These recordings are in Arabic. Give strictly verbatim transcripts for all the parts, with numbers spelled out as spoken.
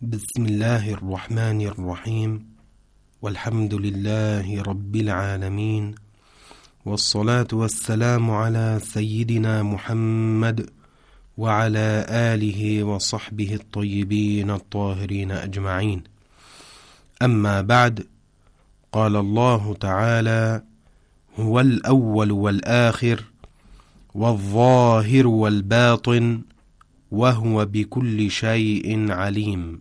بسم الله الرحمن الرحيم، والحمد لله رب العالمين، والصلاة والسلام على سيدنا محمد وعلى آله وصحبه الطيبين الطاهرين أجمعين. أما بعد، قال الله تعالى: هو الأول والآخر والظاهر والباطن وهو بكل شيء عليم.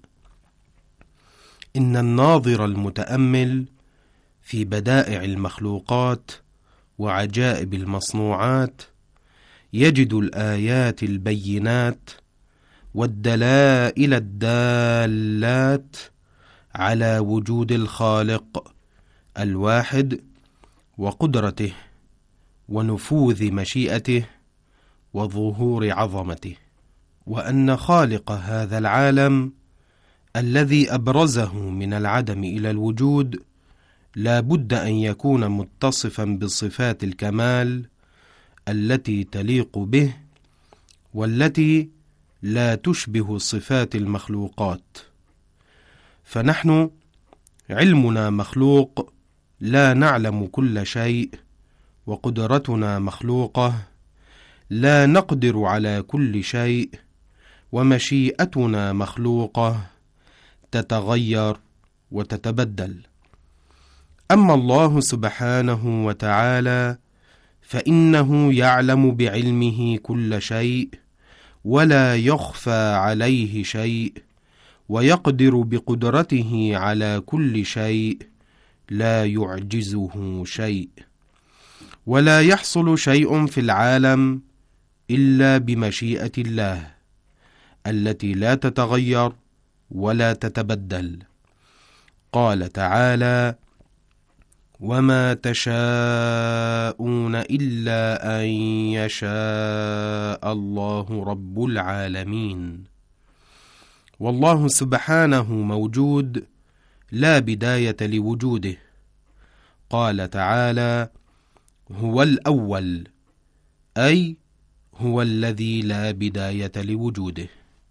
إن الناظر المتأمل في بدائع المخلوقات وعجائب المصنوعات يجد الآيات البينات والدلائل الدالات على وجود الخالق الواحد وقدرته ونفوذ مشيئته وظهور عظمته، وأن خالق هذا العالم الذي أبرزه من العدم إلى الوجود لا بد أن يكون متصفا بصفات الكمال التي تليق به والتي لا تشبه صفات المخلوقات. فنحن علمنا مخلوق، لا نعلم كل شيء، وقدرتنا مخلوقة، لا نقدر على كل شيء، ومشيئتنا مخلوقة تتغير وتتبدل. أما الله سبحانه وتعالى فإنه يعلم بعلمه كل شيء ولا يخفى عليه شيء، ويقدر بقدرته على كل شيء لا يعجزه شيء، ولا يحصل شيء في العالم إلا بمشيئة الله التي لا تتغير ولا تتبدل. قال تعالى: وما تشاءون إلا أن يشاء الله رب العالمين. والله سبحانه موجود لا بداية لوجوده. قال تعالى: هو الأول، أي هو الذي لا بداية لوجوده.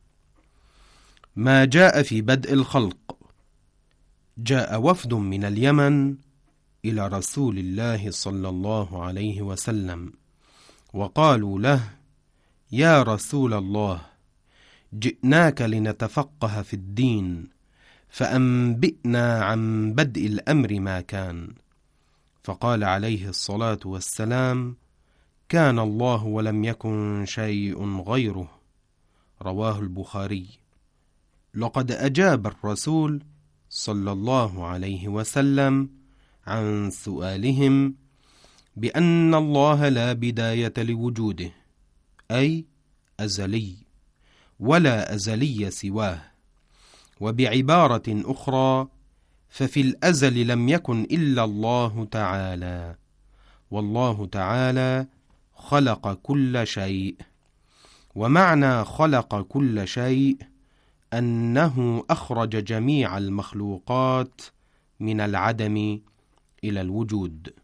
ما جاء في بدء الخلق. جاء وفد من اليمن إلى رسول الله صلى الله عليه وسلم وقالوا له: يا رسول الله، جئناك لنتفقه في الدين، فأنبئنا عن بدء الأمر ما كان. فقال عليه الصلاة والسلام: كان الله ولم يكن شيء غيره. رواه البخاري. لقد أجاب الرسول صلى الله عليه وسلم عن سؤالهم بأن الله لا بداية لوجوده، أي أزلي، ولا أزلي سواه. وبعبارة أخرى، ففي الأزل لم يكن إلا الله تعالى، والله تعالى خلق كل شيء. ومعنى خلق كل شيء أنه أخرج جميع المخلوقات من العدم إلى الوجود.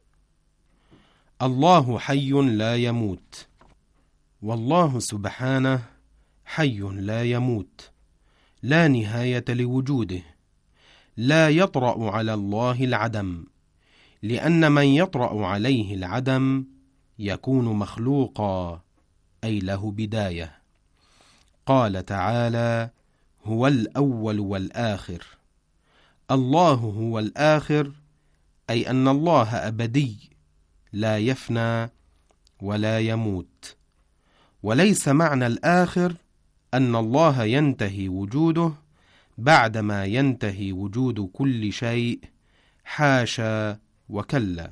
الله حي لا يموت، والله سبحانه حي لا يموت، لا نهاية لوجوده. لا يطرأ على الله العدم، لأن من يطرأ عليه العدم يكون مخلوقا، أي له بداية. قال تعالى: هو الأول والآخر. الله هو الآخر، أي أن الله أبدي لا يفنى ولا يموت. وليس معنى الآخر أن الله ينتهي وجوده بعدما ينتهي وجود كل شيء، حاشا وكلا.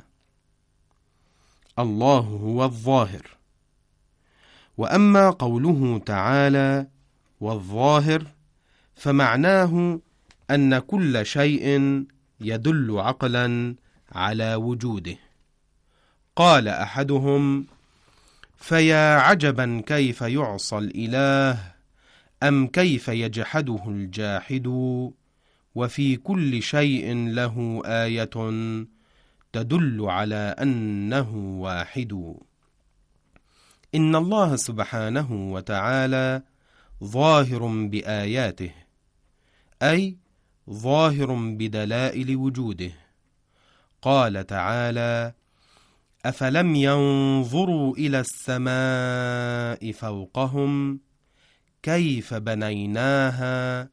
الله هو الظاهر. وأما قوله تعالى والظاهر فمعناه أن كل شيء يدل عقلا على وجوده. قال أحدهم: فيا عجبا كيف يعصى الإله، أم كيف يجحده الجاحد، وفي كل شيء له آية تدل على أنه واحد. إن الله سبحانه وتعالى ظاهر بآياته، أي ظاهر بدلائل وجوده. قال تعالى: أفلم ينظروا إلى السماء فوقهم كيف بنيناها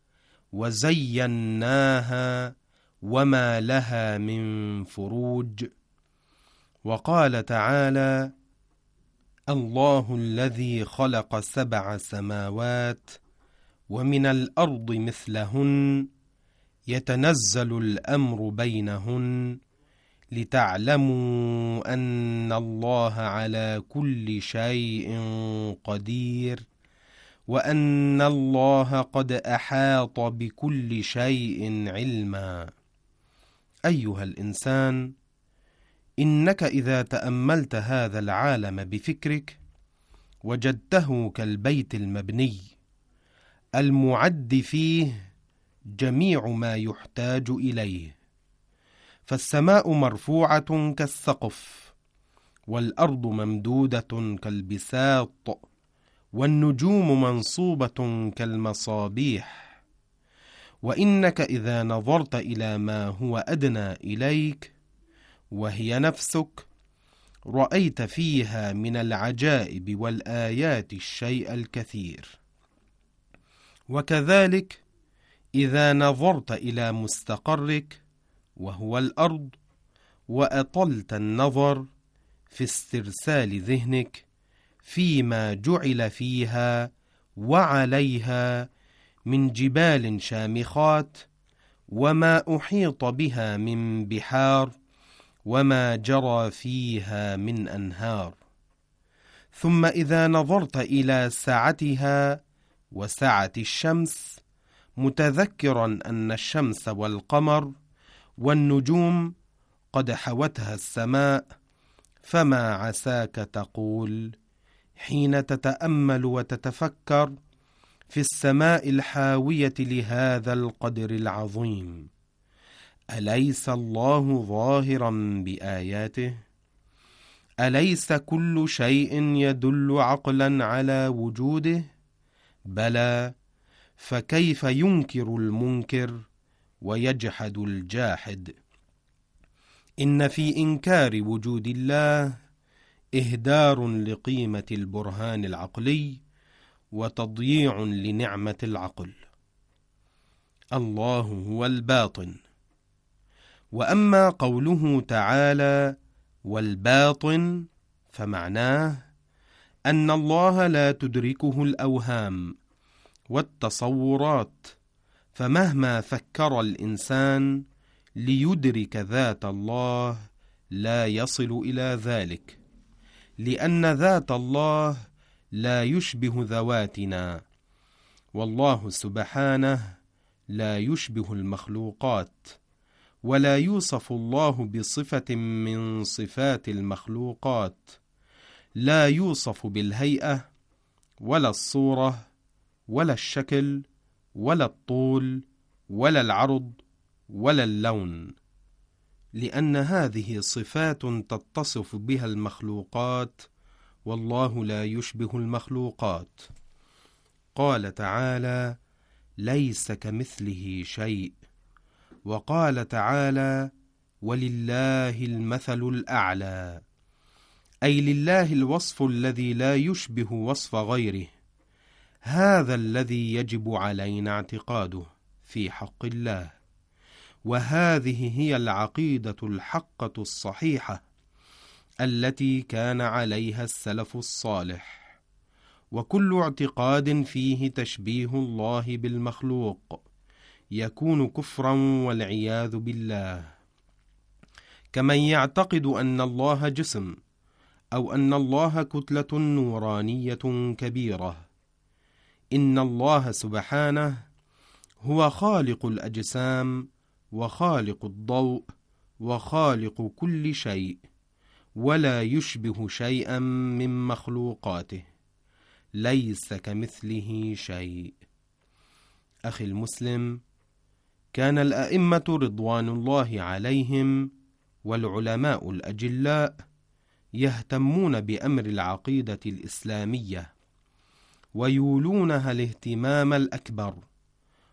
وزيناها وما لها من فروج. وقال تعالى: الله الذي خلق سبع سماوات ومن الأرض مثلهن يتنزل الأمر بينهن لتعلموا أن الله على كل شيء قدير وأن الله قد أحاط بكل شيء علما. أيها الإنسان، إنك إذا تأملت هذا العالم بفكرك وجدته كالبيت المبني المعد فيه جميع ما يحتاج إليه، فالسماء مرفوعة كالسقف، والأرض ممدودة كالبساط، والنجوم منصوبة كالمصابيح. وإنك إذا نظرت إلى ما هو أدنى إليك وهي نفسك رأيت فيها من العجائب والآيات الشيء الكثير. وكذلك إذا نظرت إلى مستقرك وهو الأرض وأطلت النظر في استرسال ذهنك فيما جعل فيها وعليها من جبال شامخات وما أحيط بها من بحار وما جرى فيها من أنهار، ثم إذا نظرت إلى سعتها وسعة الشمس متذكرا أن الشمس والقمر والنجوم قد حوتها السماء، فما عساك تقول حين تتأمل وتتفكر في السماء الحاوية لهذا القدر العظيم: أليس الله ظاهرا بآياته؟ أليس كل شيء يدل عقلا على وجوده؟ بلى، فكيف ينكر المنكر ويجحد الجاحد؟ إن في إنكار وجود الله إهدار لقيمة البرهان العقلي وتضييع لنعمة العقل. الله هو الباطن. وأما قوله تعالى والباطن فمعناه أن الله لا تدركه الأوهام والتصورات، فمهما فكر الإنسان ليدرك ذات الله لا يصل إلى ذلك، لأن ذات الله لا يشبه ذواتنا، والله سبحانه لا يشبه المخلوقات، ولا يوصف الله بصفة من صفات المخلوقات، لا يوصف بالهيئة ولا الصورة ولا الشكل ولا الطول ولا العرض ولا اللون، لأن هذه صفات تتصف بها المخلوقات، والله لا يشبه المخلوقات. قال تعالى: ليس كمثله شيء. وقال تعالى: ولله المثل الأعلى، أي لله الوصف الذي لا يشبه وصف غيره. هذا الذي يجب علينا اعتقاده في حق الله، وهذه هي العقيدة الحقة الصحيحة التي كان عليها السلف الصالح. وكل اعتقاد فيه تشبيه الله بالمخلوق يكون كفرا والعياذ بالله، كمن يعتقد أن الله جسم أو أن الله كتلة نورانية كبيرة. إن الله سبحانه هو خالق الأجسام وخالق الضوء وخالق كل شيء، ولا يشبه شيئا من مخلوقاته، ليس كمثله شيء. أخي المسلم، كان الأئمة رضوان الله عليهم والعلماء الأجلاء يهتمون بأمر العقيدة الإسلامية ويولونها الاهتمام الأكبر،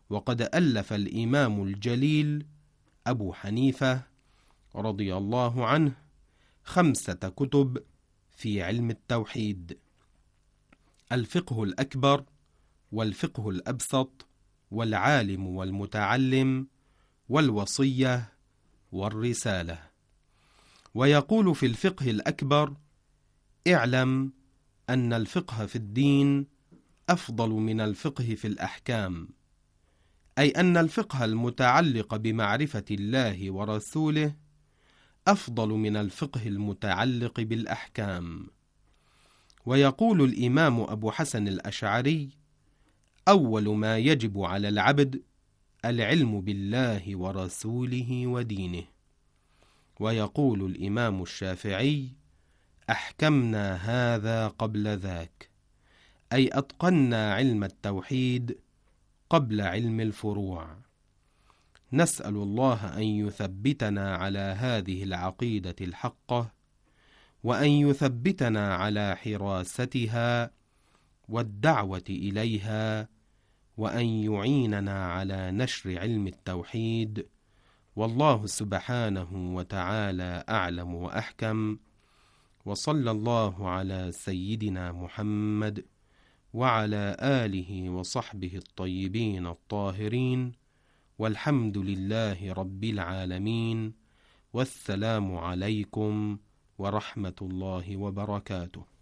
وقد ألف الإمام الجليل أبو حنيفة رضي الله عنه خمسة كتب في علم التوحيد: الفقه الأكبر، والفقه الأبسط، والعالم والمتعلم، والوصية، والرسالة. ويقول في الفقه الأكبر: اعلم أن الفقه في الدين أفضل من الفقه في الأحكام، أي أن الفقه المتعلق بمعرفة الله ورسوله أفضل من الفقه المتعلق بالأحكام. ويقول الإمام أبو حسن الأشعري: أول ما يجب على العبد العلم بالله ورسوله ودينه. ويقول الإمام الشافعي: أحكمنا هذا قبل ذاك، أي أتقنا علم التوحيد قبل علم الفروع. نسأل الله أن يثبتنا على هذه العقيدة الحقة، وأن يثبتنا على حراستها والدعوة إليها، وأن يعيننا على نشر علم التوحيد. والله سبحانه وتعالى أعلم وأحكم، وصلى الله على سيدنا محمد وعلى آله وصحبه الطيبين الطاهرين، والحمد لله رب العالمين، والسلام عليكم ورحمة الله وبركاته.